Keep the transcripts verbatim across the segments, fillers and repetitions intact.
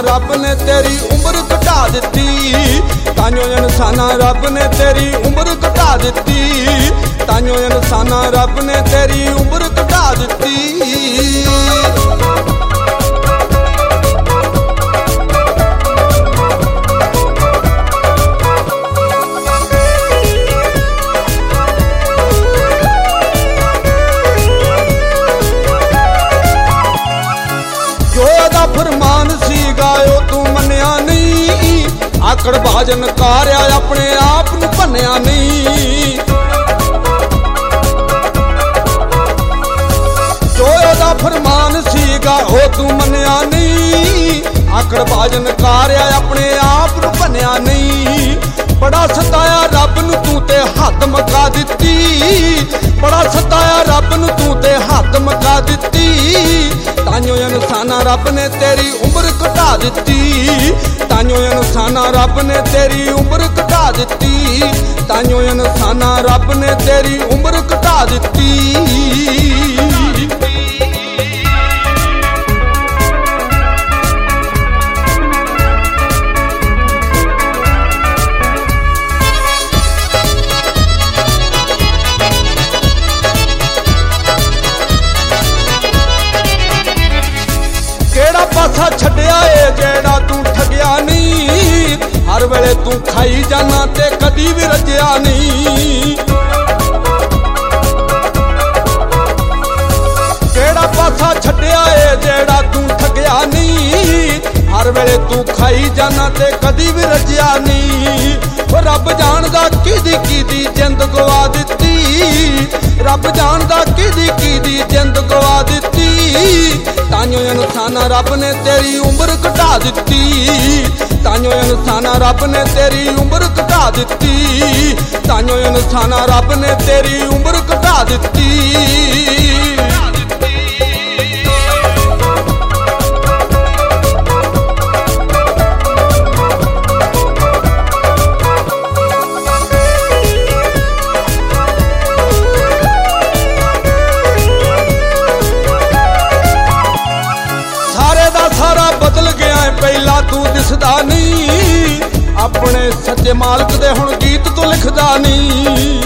रब ने तेरी उम्र घटा दिती। ताइयों इंसाना रब ने तेरी उम्र घटा दिती। ताइयों इंसाना रब ने तेरी उम्र घटा दिती। फरमान सी गायो तू मन्या नहीं। आकड़ भाजन कार्या अपने आप नू भन्या नहीं। जो ओदा फरमान सी गायो तू मन्या नहीं। आकड़ भाजन कार्या अपने आप नू भन्या नहीं। बड़ा सताया रब नू तू ते हद मका दिती। बड़ा सताया रब नू तू ते हद मका दिती। ताइयों इंसाना रब ने तेरी उम्र घटा दिती। ताइयों इंसाना रब ने तेरी उम्र घटा दिती। ताइयों इंसाना रब ने तेरी उम्र घटा दिती। पासा छड्या ए जेड़ा तू ठगया नहीं। हर वेले तू खाई जाना ते कदी भी रजया नहीं। केड़ा पासा छड्या ए जेड़ा तू ठगया नहीं। हर वेले तू खाई जाना ते कदी भी रजया नहीं। रब जानदा किदी किदी जिंद गवा दिती। रब जानदा किदी किदी जिंद गवा दिती। ताइयों इंसाना रब ने तेरी उम्र घटा दिती। ताइयों इंसाना रब ने तेरी उम्र घटा दिती। ताइयों इंसाना रब ने तेरी उम्र घटा दिती। सारा बदल गया है पहला तू दिसदा नहीं। अपने सच्चे मालक दे हुण गीत तो लिखदा नहीं।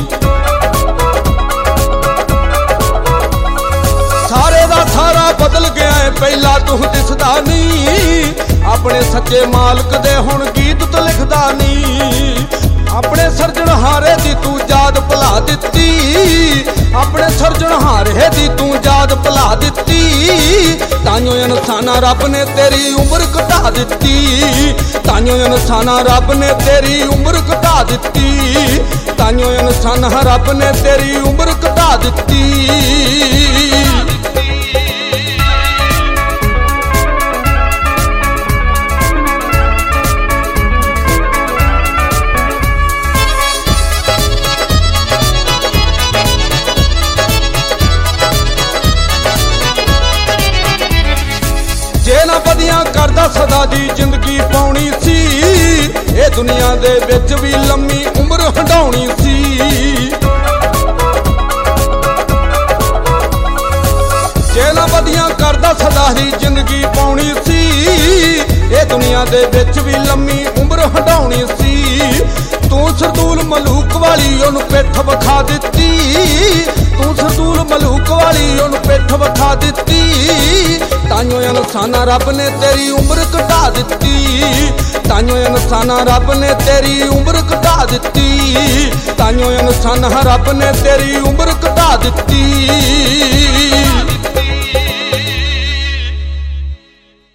सारे दा सारा बदल गया है पहला तू दिसदा नहीं। अपने सच्चे मालक दे हुण गीत तो लिखदा नहीं। अपने सरजनहारे दी तू याद भुला दिती। अपने सरजनहारे दी तू याद भुला दिती। ताइयों इंसाना रब ने तेरी उम्र घटा दिती। ताइयों इंसाना रब ने तेरी उम्र घटा दिती। ताइयों इंसाना रब ने तेरी उम्र घटा दिती। जे ना बदियां करदा सदा दी जिंदगी पाउणी सी। ए दुनिया दे विच भी लम्मी उम्र हंडाउणी सी। जे ना बदियां करदा सदा दी जिंदगी पाउणी सी। ए दुनिया दे विच भी लम्मी उम्र हंडाउणी सी। तू सरदूल मलूक वाली ओनू पिठ विखा दिती। तू सरदूल मलूक वाली ओनू पिठ विखा दिती। ताइयों इंसाना रब ने तेरी उम्र घटा दिती। ताइयों इंसाना रब ने तेरी उम्र घटा दिती। ताइयों इंसाना रब ने तेरी उम्र घटा दिती।